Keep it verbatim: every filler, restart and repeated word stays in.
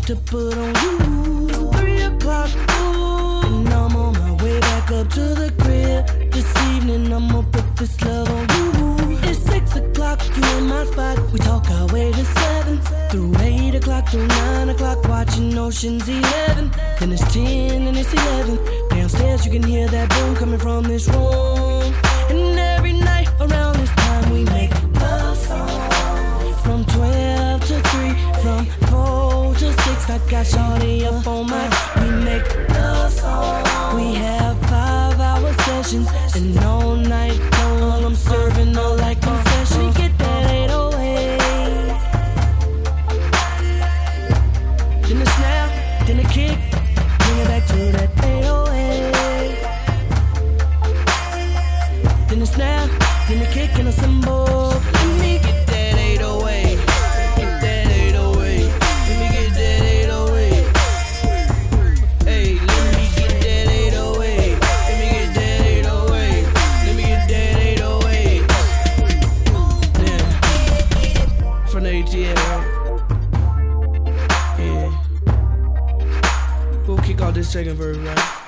to put on you. It's three o'clock, ooh, and I'm on my way back up to the crib. This evening I'ma put this love on you. It's six o'clock, you in my spot. We talk our way to seven, through eight o'clock, through nine o'clock, watching Ocean's Eleven. Then it's ten and it's eleven. Downstairs you can hear that boom coming from this room. And every night around this time we make love songs. From twelve to three, from four to six, I got shorty up on my. We make love songs. We have five hour sessions and all night long I'm serving all like confessions. We get that eight oh eight, then the snap, then the kick, bring it back to that eight oh eight. Then the snap, then the kick and the cymbal. Let me get that eight oh eight. Get that eight oh eight. Let me get that eight oh eight. Hey, let me get that eight oh eight. Let me get that eight oh eight. Let me get that eight oh eight. Yeah. From the A T L, right? Yeah. We'll kick off this second verse, right?